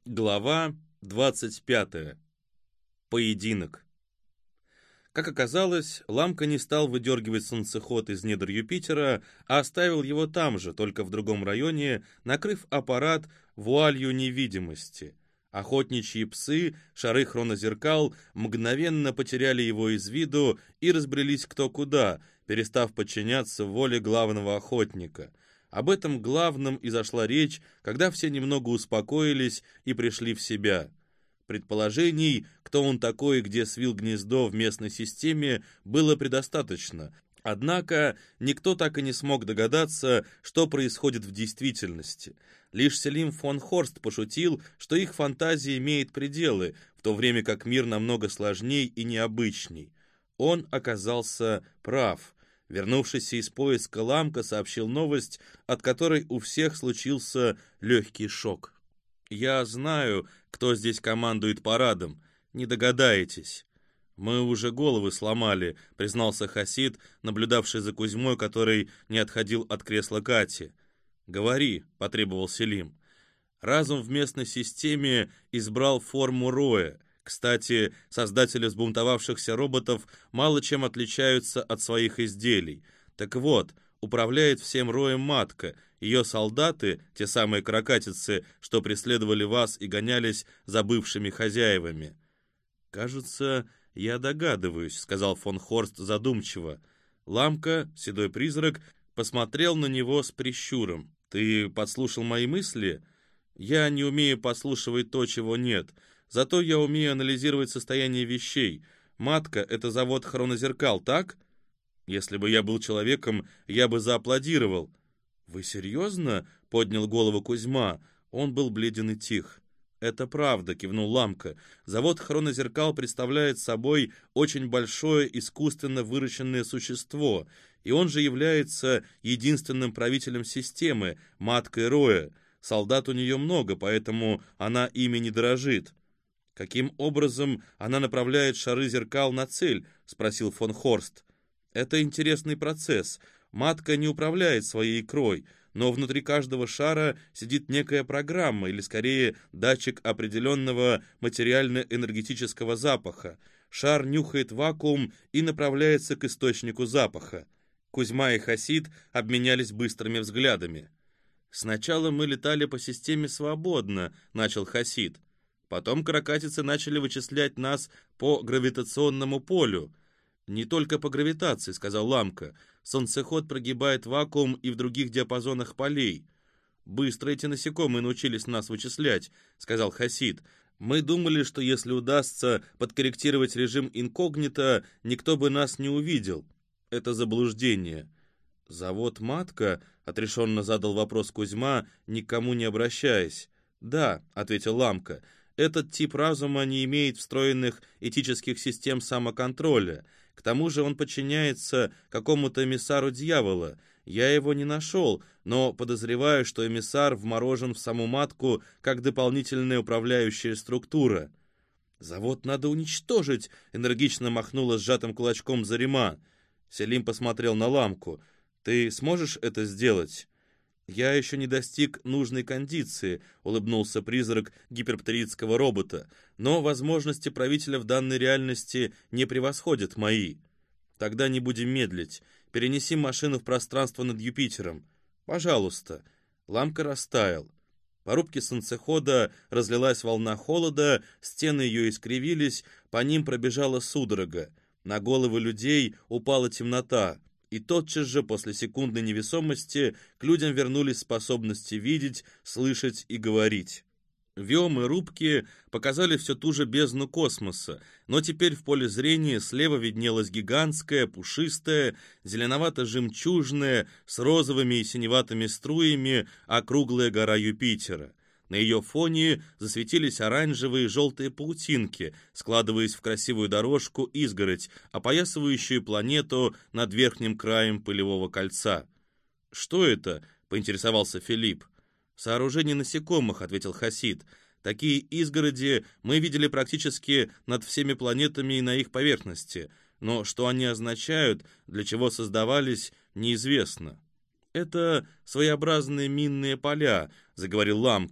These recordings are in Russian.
Глава 25. Поединок. Как оказалось, Ламка не стал выдергивать солнцеход из недр Юпитера, а оставил его там же, только в другом районе, накрыв аппарат вуалью невидимости. Охотничьи псы, шары хронозеркал, мгновенно потеряли его из виду и разбрелись кто куда, перестав подчиняться воле главного охотника. Об этом главном и зашла речь, когда все немного успокоились и пришли в себя. Предположений, кто он такой и где свил гнездо в местной системе, было предостаточно. Однако никто так и не смог догадаться, что происходит в действительности. Лишь Селим фон Хорст пошутил, что их фантазия имеет пределы, в то время как мир намного сложней и необычней. Он оказался прав. Вернувшийся из поиска Ламка сообщил новость, от которой у всех случился легкий шок. «Я знаю, кто здесь командует парадом. Не догадаетесь». «Мы уже головы сломали», — признался Хасид, наблюдавший за Кузьмой, который не отходил от кресла Кати. «Говори», — потребовал Селим. Разум в местной системе избрал форму роя. Кстати, создатели взбунтовавшихся роботов мало чем отличаются от своих изделий. Так вот, управляет всем роем матка. Ее солдаты, те самые каракатицы, что преследовали вас и гонялись за бывшими хозяевами. «Кажется, я догадываюсь», — сказал фон Хорст задумчиво. Ламка, седой призрак, посмотрел на него с прищуром. «Ты подслушал мои мысли? Я не умею подслушивать то, чего нет. Зато я умею анализировать состояние вещей. Матка — это завод хронозеркал, так? Если бы я был человеком, я бы зааплодировал». «Вы серьезно?» — поднял голову Кузьма. Он был бледен и тих. «Это правда», — кивнул Ламка. «Завод хронозеркал представляет собой очень большое искусственно выращенное существо, и он же является единственным правителем системы, маткой роя. Солдат у нее много, поэтому она ими не дорожит». «Каким образом она направляет шары зеркал на цель?» — спросил фон Хорст. «Это интересный процесс. Матка не управляет своей икрой, но внутри каждого шара сидит некая программа, или скорее датчик определенного материально-энергетического запаха. Шар нюхает вакуум и направляется к источнику запаха». Кузьма и Хасид обменялись быстрыми взглядами. «Сначала мы летали по системе свободно», — начал Хасид. «Потом каракатицы начали вычислять нас по гравитационному полю». «Не только по гравитации», — сказал Ламка. «Солнцеход прогибает вакуум и в других диапазонах полей». «Быстро эти насекомые научились нас вычислять», — сказал Хасид. «Мы думали, что если удастся подкорректировать режим инкогнито, никто бы нас не увидел. Это заблуждение». «Завод «Матка»?» — отрешенно задал вопрос Кузьма, никому не обращаясь. «Да», — ответил Ламка. «Этот тип разума не имеет встроенных этических систем самоконтроля. К тому же он подчиняется какому-то эмиссару дьявола. Я его не нашел, но подозреваю, что эмиссар вморожен в саму матку как дополнительная управляющая структура». «Завод надо уничтожить», — энергично махнула сжатым кулачком Зарима. Селим посмотрел на Ламку. «Ты сможешь это сделать?» «Я еще не достиг нужной кондиции», — улыбнулся призрак гиперптеридского робота, «но возможности правителя в данной реальности не превосходят мои». «Тогда не будем медлить. Перенеси машину в пространство над Юпитером. Пожалуйста». Ламка растаял. По рубке солнцехода разлилась волна холода, стены ее искривились, по ним пробежала судорога. На головы людей упала темнота. И тотчас же, после секундной невесомости, к людям вернулись способности видеть, слышать и говорить. Виом и рубки показали всю ту же бездну космоса, но теперь в поле зрения слева виднелась гигантская, пушистая, зеленовато-жемчужная, с розовыми и синеватыми струями округлая гора Юпитера. На ее фоне засветились оранжевые и желтые паутинки, складываясь в красивую дорожку изгородь, опоясывающую планету над верхним краем пылевого кольца. «Что это?» — поинтересовался Филипп. «Сооружение насекомых», — ответил Хасид. «Такие изгороди мы видели практически над всеми планетами и на их поверхности, но что они означают, для чего создавались, неизвестно». «Это своеобразные минные поля», — заговорил Ламка.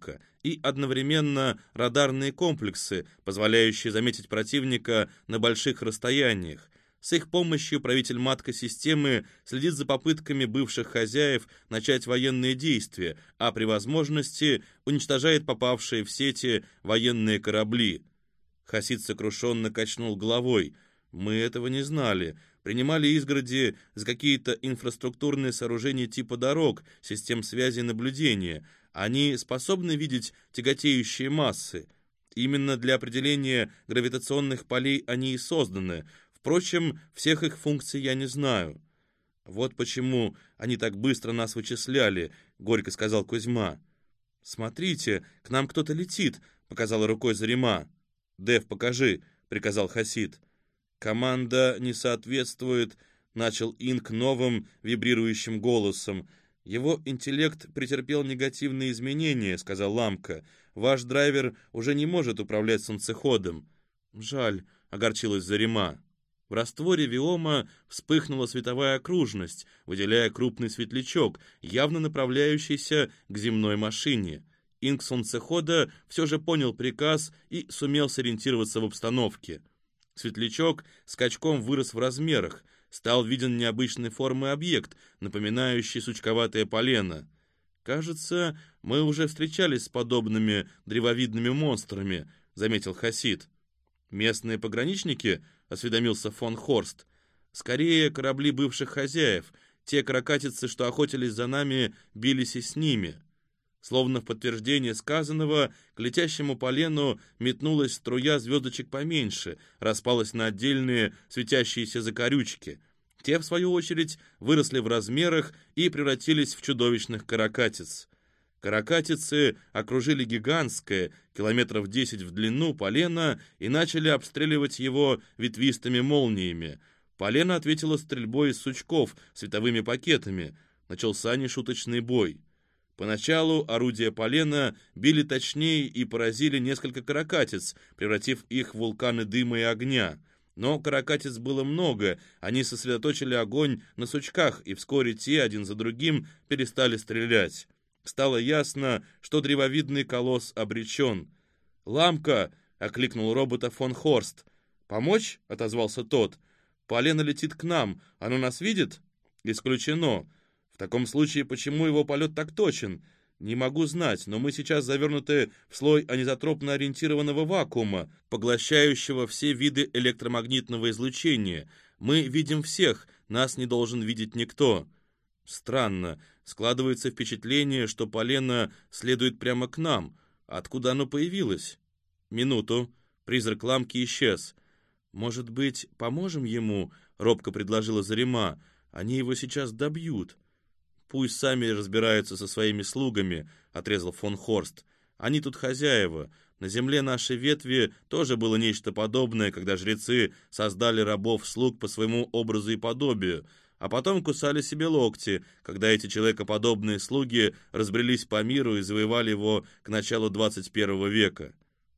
и одновременно радарные комплексы, позволяющие заметить противника на больших расстояниях. С их помощью правитель-матка системы следит за попытками бывших хозяев начать военные действия, а при возможности уничтожает попавшие в сети военные корабли. Хасид сокрушенно качнул головой. «Мы этого не знали. Принимали изгороди за какие-то инфраструктурные сооружения типа дорог, систем связи и наблюдения. Они способны видеть тяготеющие массы. Именно для определения гравитационных полей они и созданы. Впрочем, всех их функций я не знаю». «Вот почему они так быстро нас вычисляли», — горько сказал Кузьма. «Смотрите, к нам кто-то летит», — показала рукой Зарима. «Дэв, покажи», — приказал Хасид. «Команда не соответствует», — начал Инк новым вибрирующим голосом. «Его интеллект претерпел негативные изменения», — сказал Ламка. «Ваш драйвер уже не может управлять солнцеходом». «Жаль», — огорчилась Зарима. В растворе виома вспыхнула световая окружность, выделяя крупный светлячок, явно направляющийся к земной машине. Инк солнцехода все же понял приказ и сумел сориентироваться в обстановке. Светлячок скачком вырос в размерах, стал виден необычной формы объект, напоминающий сучковатое полено. «Кажется, мы уже встречались с подобными древовидными монстрами», — заметил Хасид. «Местные пограничники?» — осведомился фон Хорст. «Скорее, корабли бывших хозяев. Те каракатицы, что охотились за нами, бились и с ними». Словно в подтверждение сказанного, к летящему полену метнулась струя звездочек поменьше, распалась на отдельные светящиеся закорючки. Те, в свою очередь, выросли в размерах и превратились в чудовищных каракатиц. Каракатицы окружили гигантское, километров 10 в длину, полено и начали обстреливать его ветвистыми молниями. Полено ответило стрельбой из сучков, световыми пакетами. Начался нешуточный бой. Поначалу орудия полена били точнее и поразили несколько каракатиц, превратив их в вулканы дыма и огня. Но каракатиц было много, они сосредоточили огонь на сучках, и вскоре те, один за другим, перестали стрелять. Стало ясно, что древовидный колосс обречен. «Ламка!» — окликнул робота фон Хорст. «Помочь?» — отозвался тот. «Полено летит к нам. Оно нас видит?» «Исключено. В таком случае, почему его полет так точен? Не могу знать, но мы сейчас завернуты в слой анизотропно ориентированного вакуума, поглощающего все виды электромагнитного излучения. Мы видим всех, нас не должен видеть никто». «Странно. Складывается впечатление, что полено следует прямо к нам. Откуда оно появилось?» «Минуту». Призрак Ламки исчез. «Может быть, поможем ему?» — робко предложила Зарима. «Они его сейчас добьют». «Пусть сами разбираются со своими слугами», — отрезал фон Хорст. «Они тут хозяева. На земле нашей ветви тоже было нечто подобное, когда жрецы создали рабов-слуг по своему образу и подобию, а потом кусали себе локти, когда эти человекоподобные слуги разбрелись по миру и завоевали его к началу 21 века».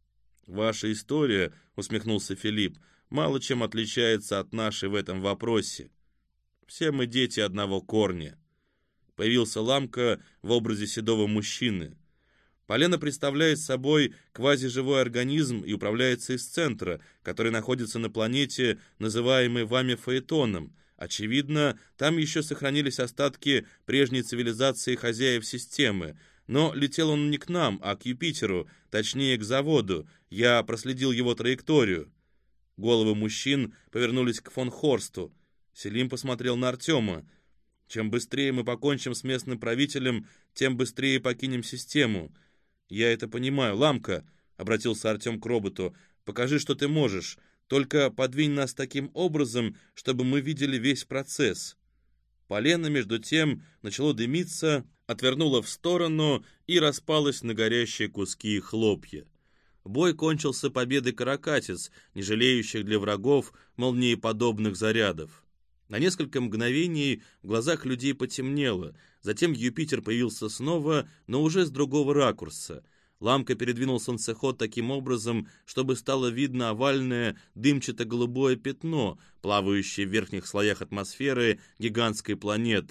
«Ваша история», — усмехнулся Филипп, — «мало чем отличается от нашей в этом вопросе. Все мы дети одного корня». Появился Ламка в образе седого мужчины. Полено представляет собой квазиживой организм и управляется из центра, который находится на планете, называемой вами Фаэтоном. Очевидно, там еще сохранились остатки прежней цивилизации хозяев системы, но летел он не к нам, а к Юпитеру, точнее к заводу. Я проследил его траекторию. Головы мужчин повернулись к фон Хорсту. Селим посмотрел на Артема. «Чем быстрее мы покончим с местным правителем, тем быстрее покинем систему». «Я это понимаю. Ламка», — обратился Артем к роботу, — «покажи, что ты можешь. Только подвинь нас таким образом, чтобы мы видели весь процесс». Полено, между тем, начало дымиться, отвернуло в сторону и распалось на горящие куски и хлопья. Бой кончился победой каракатиц, не жалеющих для врагов молниеподобных зарядов. На несколько мгновений в глазах людей потемнело, затем Юпитер появился снова, но уже с другого ракурса. Ламка передвинул солнцеход таким образом, чтобы стало видно овальное дымчато-голубое пятно, плавающее в верхних слоях атмосферы гигантской планеты.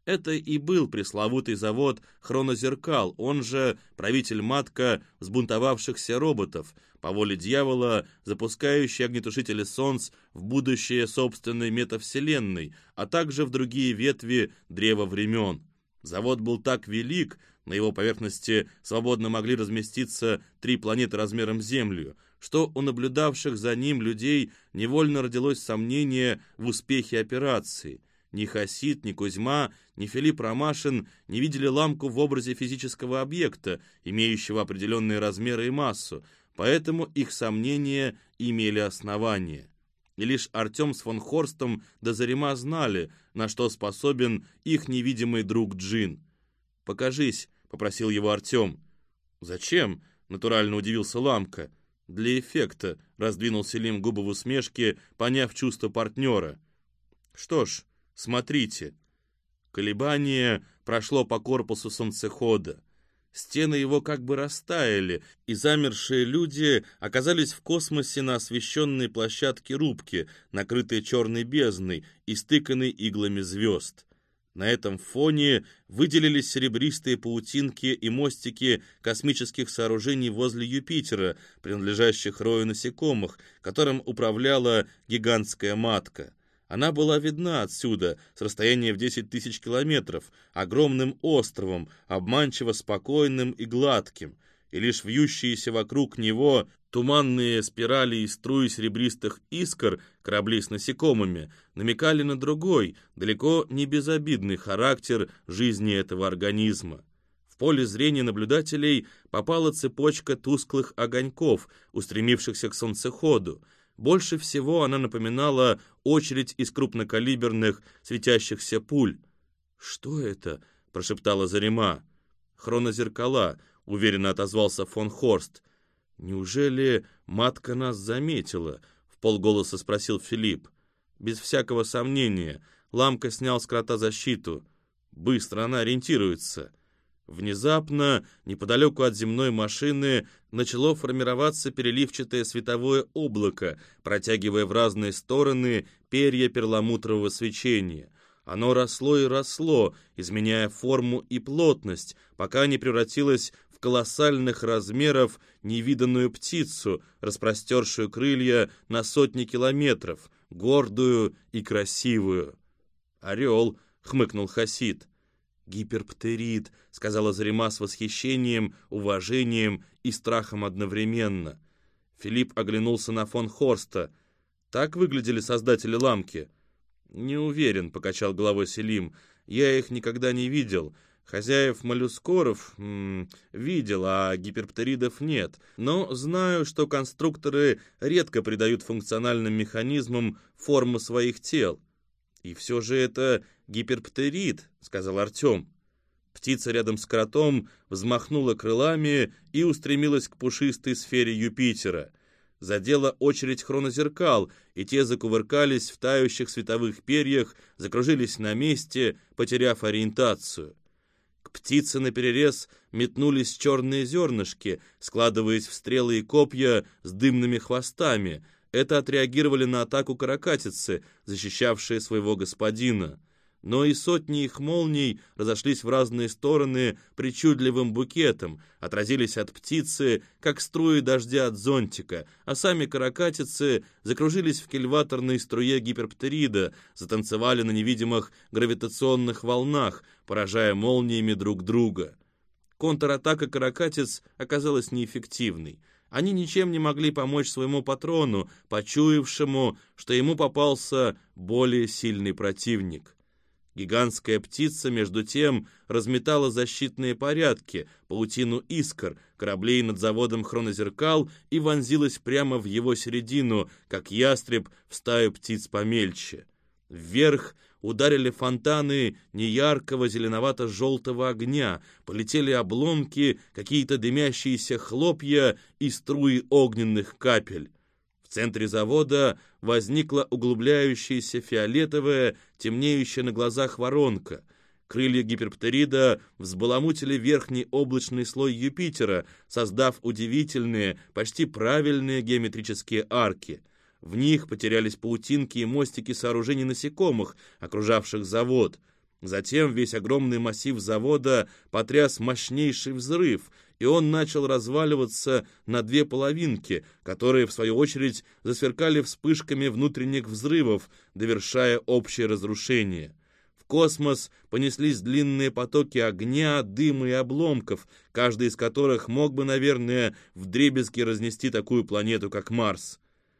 Это и был пресловутый завод «Хронозеркал», он же правитель-матка взбунтовавшихся роботов, по воле дьявола, запускающий огнетушители солнц в будущее собственной метавселенной, а также в другие ветви древа времен. Завод был так велик, на его поверхности свободно могли разместиться 3 планеты размером с Землю, что у наблюдавших за ним людей невольно родилось сомнение в успехе операции. Ни Хасид, ни Кузьма, ни Филипп Ромашин не видели ламку в образе физического объекта, имеющего определенные размеры и массу, поэтому их сомнения имели основание. И лишь Артем с фон Хорстом до Зарима знали, на что способен их невидимый друг Джин. «Покажись», — попросил его Артем. «Зачем?» — натурально удивился Ламка. «Для эффекта», — раздвинул Селим губы в усмешке, поняв чувство партнера. «Что ж, смотрите». Колебание прошло по корпусу солнцехода. Стены его как бы растаяли, и замершие люди оказались в космосе на освещенной площадке рубки, накрытой черной бездной, истыканной иглами звезд. На этом фоне выделились серебристые паутинки и мостики космических сооружений возле Юпитера, принадлежащих рою насекомых, которым управляла гигантская матка. Она была видна отсюда, с расстояния в 10 тысяч километров, огромным островом, обманчиво спокойным и гладким, и лишь вьющиеся вокруг него туманные спирали и струи серебристых искр кораблей с насекомыми намекали на другой, далеко не безобидный характер жизни этого организма. В поле зрения наблюдателей попала цепочка тусклых огоньков, устремившихся к солнцеходу. Больше всего она напоминала очередь из крупнокалиберных светящихся пуль. «Что это?» — прошептала Зарима. «Хронозеркала», — уверенно отозвался фон Хорст. «Неужели матка нас заметила?» — вполголоса спросил Филипп. «Без всякого сомнения. Ламка снял с крота защиту. Быстро она ориентируется». Внезапно, неподалеку от земной машины, начало формироваться переливчатое световое облако, протягивая в разные стороны перья перламутрового свечения. Оно росло и росло, изменяя форму и плотность, пока не превратилось в колоссальных размеров невиданную птицу, распростершую крылья на сотни километров, гордую и красивую. «Орел», — хмыкнул Хасид. «Гиперптерид», — сказала Зарима с восхищением, уважением и страхом одновременно. Филипп оглянулся на фон Хорста. «Так выглядели создатели ламки?» «Не уверен», — покачал головой Селим. «Я их никогда не видел. Хозяев моллюскоров видел, а гиперптеридов нет. Но знаю, что конструкторы редко придают функциональным механизмам форму своих тел». «И все же это гиперптерид», — сказал Артем. Птица рядом с кротом взмахнула крылами и устремилась к пушистой сфере Юпитера. Задела очередь хронозеркал, и те закувыркались в тающих световых перьях, закружились на месте, потеряв ориентацию. К птице наперерез метнулись черные зернышки, складываясь в стрелы и копья с дымными хвостами. Это отреагировали на атаку каракатицы, защищавшие своего господина. Но и сотни их молний разошлись в разные стороны причудливым букетом, отразились от птицы, как струи дождя от зонтика, а сами каракатицы закружились в кильваторной струе гиперптерида, затанцевали на невидимых гравитационных волнах, поражая молниями друг друга. Контратака каракатиц оказалась неэффективной. Они ничем не могли помочь своему патрону, почуявшему, что ему попался более сильный противник. Гигантская птица, между тем, разметала защитные порядки, паутину искр, кораблей над заводом хронозеркал и вонзилась прямо в его середину, как ястреб в стаю птиц помельче. Вверх ударили фонтаны неяркого зеленовато-желтого огня, полетели обломки, какие-то дымящиеся хлопья и струи огненных капель. В центре завода возникла углубляющаяся фиолетовая, темнеющая на глазах воронка. Крылья гиперптерида взбаламутили верхний облачный слой Юпитера, создав удивительные, почти правильные геометрические арки. В них потерялись паутинки и мостики сооружений насекомых, окружавших завод. Затем весь огромный массив завода потряс мощнейший взрыв, и он начал разваливаться на две половинки, которые, в свою очередь, засверкали вспышками внутренних взрывов, довершая общее разрушение. В космос понеслись длинные потоки огня, дыма и обломков, каждый из которых мог бы, наверное, вдребезги разнести такую планету, как Марс.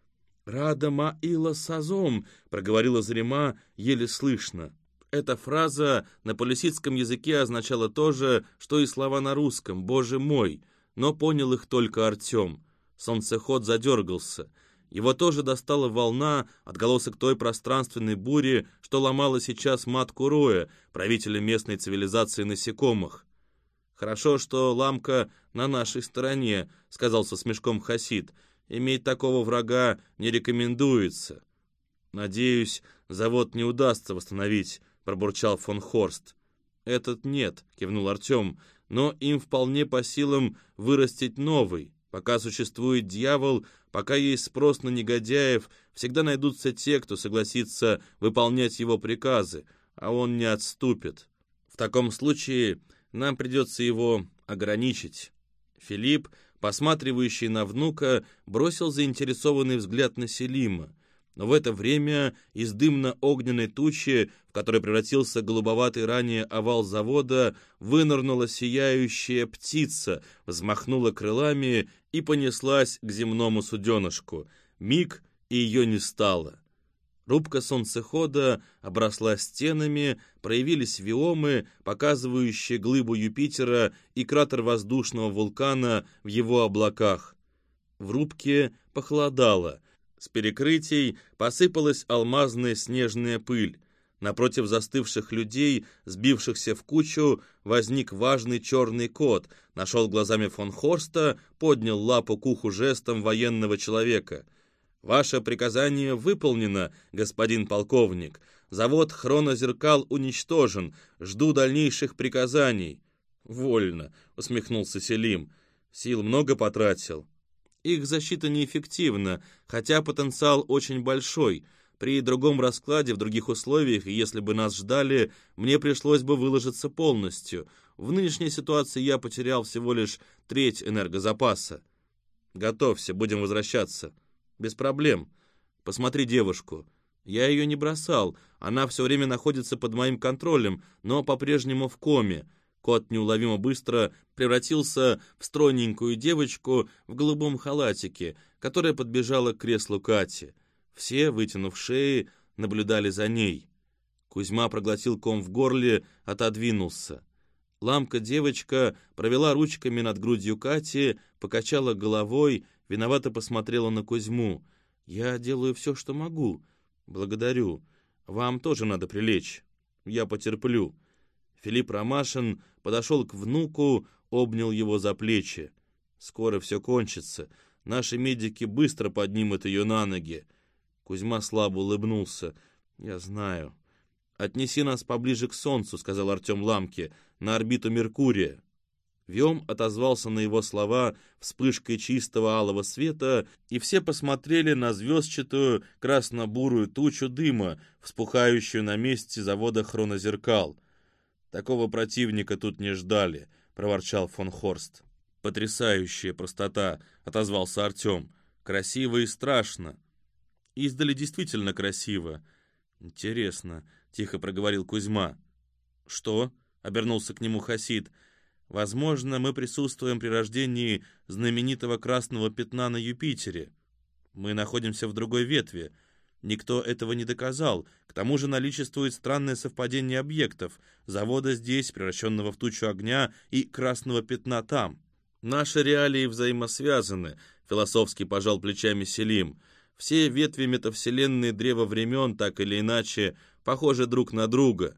«Рада Маила Сазом», — проговорила Зарима еле слышно. Эта фраза на палесидском языке означала то же, что и слова на русском «Боже мой», но понял их только Артем. Солнцеход задергался. Его тоже достала волна, отголосок той пространственной бури, что ломала сейчас матку Роя, правителя местной цивилизации насекомых. «Хорошо, что Ламка на нашей стороне», — сказал со смешком Хасид. «Иметь такого врага не рекомендуется». «Надеюсь, завод не удастся восстановить», — пробурчал фон Хорст. «Этот нет», — кивнул Артем, — «но им вполне по силам вырастить новый. Пока существует дьявол, пока есть спрос на негодяев, всегда найдутся те, кто согласится выполнять его приказы, а он не отступит. В таком случае нам придется его ограничить». Филипп, посматривающий на внука, бросил заинтересованный взгляд на Селима. Но в это время из дымно-огненной тучи, в которой превратился голубоватый ранее овал завода, вынырнула сияющая птица, взмахнула крылами и понеслась к земному суденышку. Миг, и ее не стало. Рубка солнцехода обросла стенами, проявились виомы, показывающие глыбу Юпитера и кратер воздушного вулкана в его облаках. В рубке похолодало. С перекрытий посыпалась алмазная снежная пыль. Напротив застывших людей, сбившихся в кучу, возник важный черный кот, нашел глазами фон Хорста, поднял лапу к уху жестом военного человека. «Ваше приказание выполнено, господин полковник. Завод хронозеркал уничтожен. Жду дальнейших приказаний». «Вольно», — усмехнулся Селим. «Сил много потратил». «Их защита неэффективна, хотя потенциал очень большой. При другом раскладе, в других условиях, и если бы нас ждали, мне пришлось бы выложиться полностью. В нынешней ситуации я потерял всего лишь треть энергозапаса». «Готовься, будем возвращаться». «Без проблем. Посмотри девушку. Я ее не бросал, она все время находится под моим контролем, но по-прежнему в коме». Кот неуловимо быстро превратился в стройненькую девочку в голубом халатике, которая подбежала к креслу Кати. Все, вытянув шеи, наблюдали за ней. Кузьма проглотил ком в горле, отодвинулся. Ламка-девочка провела ручками над грудью Кати, покачала головой, виновато посмотрела на Кузьму. «Я делаю все, что могу». «Благодарю. Вам тоже надо прилечь. Я потерплю». Филипп Ромашин подошел к внуку, обнял его за плечи. «Скоро все кончится. Наши медики быстро поднимут ее на ноги». Кузьма слабо улыбнулся. «Я знаю». «Отнеси нас поближе к Солнцу», — сказал Артем Ламке, — «на орбиту Меркурия». Виом отозвался на его слова вспышкой чистого алого света, и все посмотрели на звездчатую красно-бурую тучу дыма, вспухающую на месте завода хронозеркал. «Такого противника тут не ждали», — проворчал фон Хорст. «Потрясающая простота», — отозвался Артем. «Красиво и страшно». «Издали действительно красиво». «Интересно», — тихо проговорил Кузьма. «Что?» — обернулся к нему Хасид. «Возможно, мы присутствуем при рождении знаменитого красного пятна на Юпитере. Мы находимся в другой ветви. Никто этого не доказал. К тому же наличествует странное совпадение объектов. Завода здесь, превращенного в тучу огня, и красного пятна там. Наши реалии взаимосвязаны», — философски пожал плечами Селим. «Все ветви метавселенной древа времен, так или иначе, похожи друг на друга».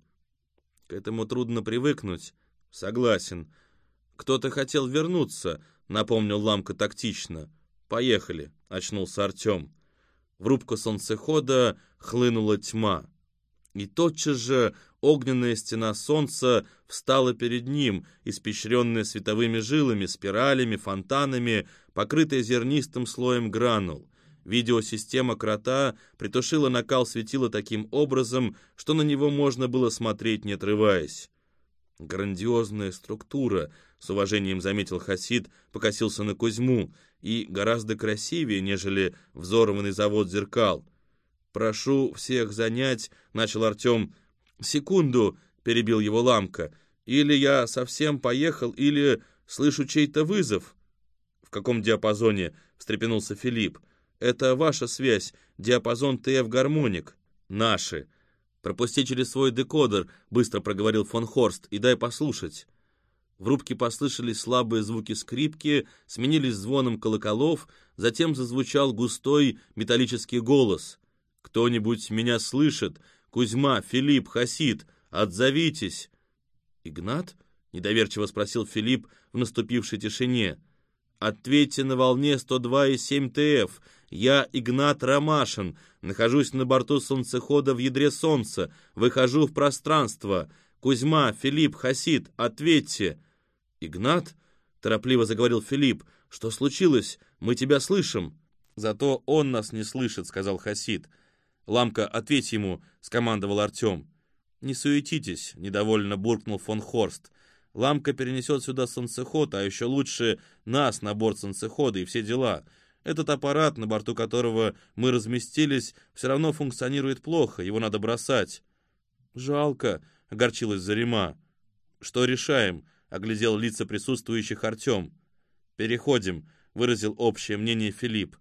«К этому трудно привыкнуть». «Согласен». «Кто-то хотел вернуться», — напомнил Ламка тактично. «Поехали», — очнулся Артем. В рубку солнцехода хлынула тьма. И тотчас же огненная стена солнца встала перед ним, испещренная световыми жилами, спиралями, фонтанами, покрытая зернистым слоем гранул. Видеосистема крота притушила накал светила таким образом, что на него можно было смотреть, не отрываясь. «Грандиозная структура», — с уважением заметил Хасид, покосился на Кузьму, «и гораздо красивее, нежели взорванный завод зеркал». «Прошу всех занять», — начал Артем. «Секунду», — перебил его Ламка, «или я совсем поехал, или слышу чей-то вызов». «В каком диапазоне?» — встрепенулся Филипп. «Это ваша связь, диапазон ТФ-гармоник». «Наши». «Пропусти через свой декодер», — быстро проговорил фон Хорст, «и дай послушать». В рубке послышались слабые звуки скрипки, сменились звоном колоколов, затем зазвучал густой металлический голос. «Кто-нибудь меня слышит? Кузьма, Филипп, Хасид, отзовитесь!» «Игнат?» — недоверчиво спросил Филипп в наступившей тишине. «Ответьте на волне 102,7 ТФ. Я Игнат Ромашин, нахожусь на борту солнцехода в ядре Солнца, выхожу в пространство. Кузьма, Филипп, Хасид, ответьте!» «Игнат?» — торопливо заговорил Филипп. «Что случилось? Мы тебя слышим». «Зато он нас не слышит», — сказал Хасид. «Ламка, ответь ему», — скомандовал Артем. «Не суетитесь», — недовольно буркнул фон Хорст. «Ламка перенесет сюда солнцеход, а еще лучше нас на борт солнцехода и все дела. Этот аппарат, на борту которого мы разместились, все равно функционирует плохо, его надо бросать». «Жалко», — огорчилась Зарима. «Что решаем?» — оглядел лица присутствующих Артем. «Переходим», — выразил общее мнение Филипп.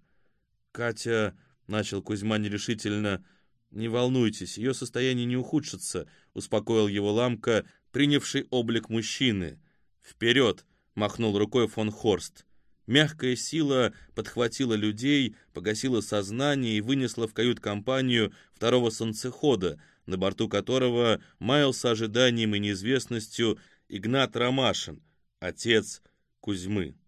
«Катя», — начал Кузьма нерешительно, — «не волнуйтесь, ее состояние не ухудшится», — успокоил его Ламка, принявший облик мужчины. «Вперед!» — махнул рукой фон Хорст. Мягкая сила подхватила людей, погасила сознание и вынесла в кают-компанию второго солнцехода, на борту которого маялся ожиданием и неизвестностью Игнат Ромашин, отец Кузьмы.